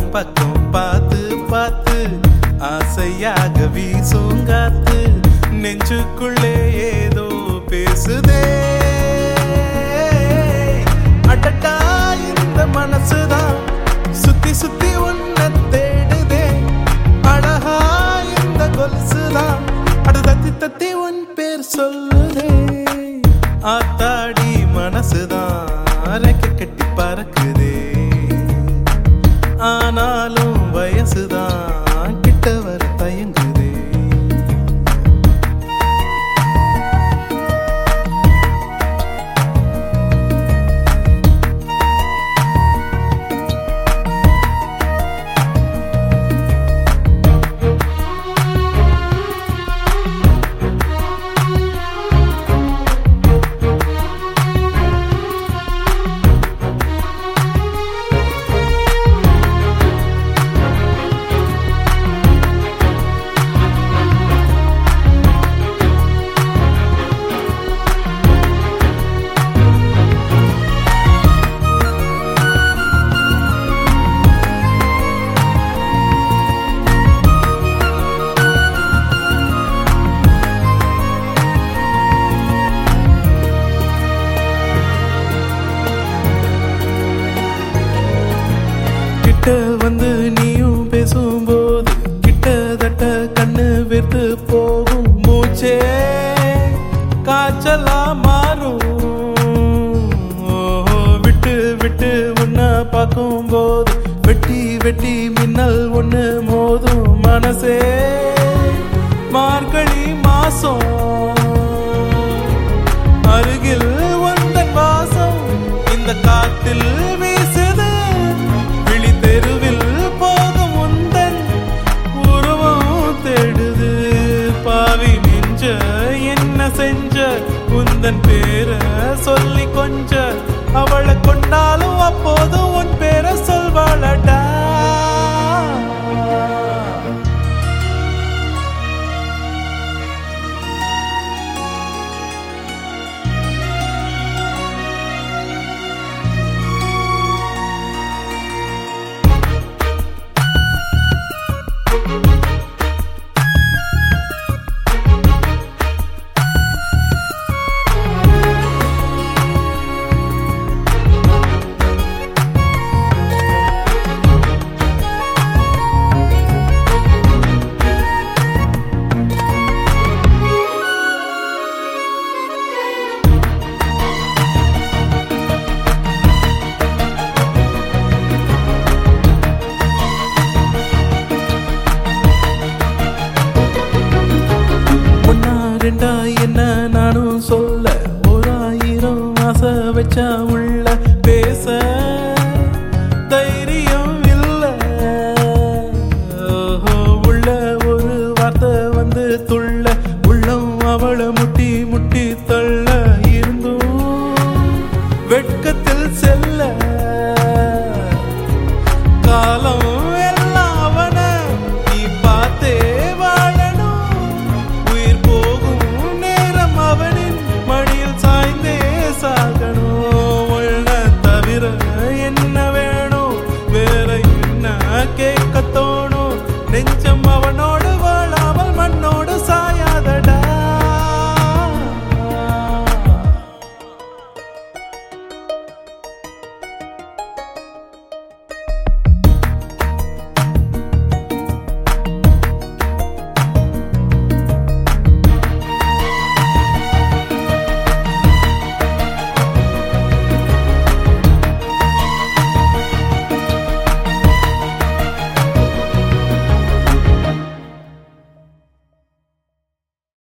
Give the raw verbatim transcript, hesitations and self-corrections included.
பக்கம் பார்த்து பார்த்து ஆசையாக வீசுங்காத்து நெஞ்சுக்குள்ளே ஏதோ பேசுதே. அடடா இந்த மனசுதான் சுத்தி சுத்தி உன்னை தேடுதே. அழகா இந்த கொலுசுதான் அட தத்தி தத்தி உன் பேர் சொல்லுதே. ஆத்தாடி மனசுதான் ரெக்க கட்டி பறக்குதே. ஆனாலும் வயசுதான் கிட்ட வர தயங்குதே. கிட்ட வந்து நீயும் பேசும்போது கிட்டத்தட்ட கண்ணு வெறுத்து போகும். மூச்சே காய்ச்சலா மாறும். விட்டு விட்டு உன்னை பார்க்கும் போது வெட்டி வெட்டி மின்னல் ஒண்ணு மோதும். மனசே மார்கழி மாசம் அருகில் வந்தன் வாசம் இந்த காத்தில் வீசுது. தெருவில் போகும் உந்தன் உருவம் தேடுது. பாவி நெஞ்ச என்ன செஞ்ச உந்தன் பேரை சொல்லி கொஞ்ச அவளை கொண்டாலும் அப்போதும் உன் பேரை சொல்வாளடா. என்ன நானும் சொல்ல ஓராயிரம் ஆசை வச்சா உள்ள